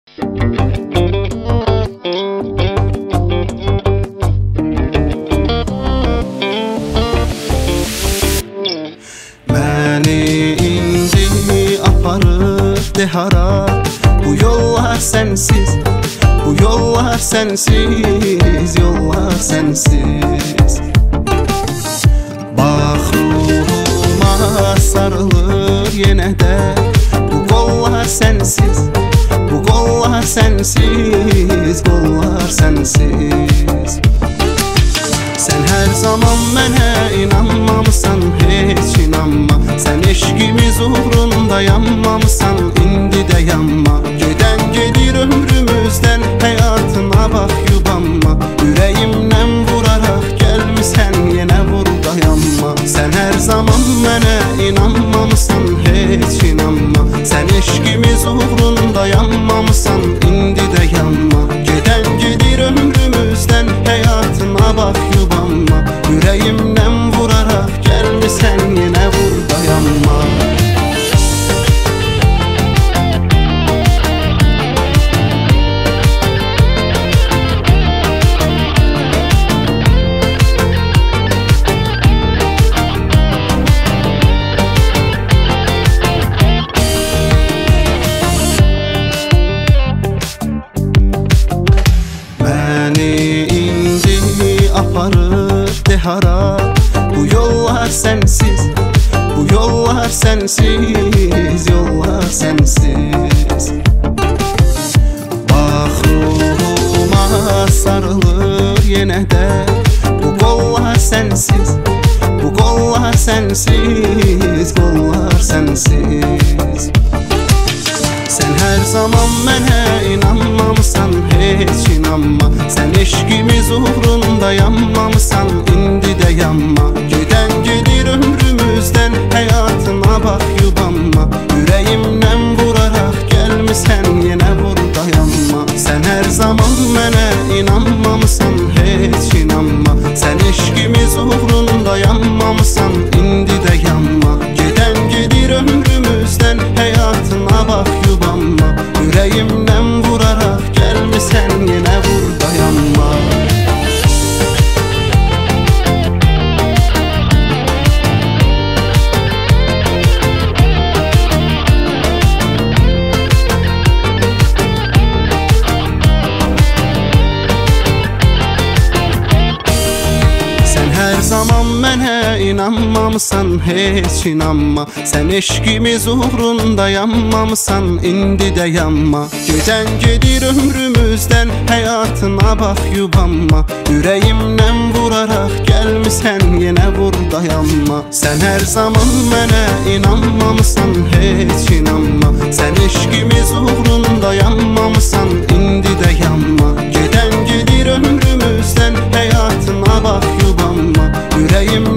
Məni indi aparır dehara. Bu yollar sensiz, bu yollar sensiz, yollar sensiz. Bax ruhuma sarılır yenə də. Bu qollar sensiz, bu qollar sensiz, qollar sensiz. Sen her zaman mənə inanmamısan, heç inanma. Sen eşqimiz uğrunda yanmamısan, indi də yanma. Gedən gedir ömrümüzdən, həyatına bax yubanma. Ürəyimdən vuraraq gəlmisən, yenə vur dayanma. Sen her zaman mənə inanmamısan, heç inanma. Sen eşqimiz uğrunda yanmamısan, indi də yanma. Gedən gedir ömrümüzdən, həyatına bax yubanma. Ürəyimdən vuraraq gəlmisən, yenə vur dayanma. Məni indi aparır dehara. Bu yollar sensiz, bu yollar sensiz, yollar sensiz. Bax ruhuma sarılır yenə də. Bu qollar sensiz, bu qollar sensiz, qollar sensiz. Sen her zaman mənə inanmamısan, heç inanma. Sen eşqimiz uğrunda yanmamısan, indi də yanma. Gedən gedir ömrümüzdən, həyatına bax yubanma. Ürəyimdən vuraraq gəlmisən, yenə vur dayanma. Sen her zaman mənə inanmamısan, heç inanma. Sen eşqimiz uğrunda yanmamısan, indi də yanma. Gedən gedir ömrümüzdən, həyatına bax yubanma. Ürəyimdən vuraraq gəlmisən, yenə vur dayanma. Her zaman mənə inanmamısan, heç inanma. Sen eşqimiz uğrunda yanmamısan, indi də yanma. Gedən gedir ömrümüzdən, həyatına bax yubanma. Ürəyimdən vuraraq gəlmisən, yenə vur dayanma. Sen her zaman mənə inanmamısan, heç inanma. Sen eşqimiz uğrunda yanmamısan, indi də yanma. Gedən gedir ömrümüzdən, həyatına bax yubanma. Ürəyim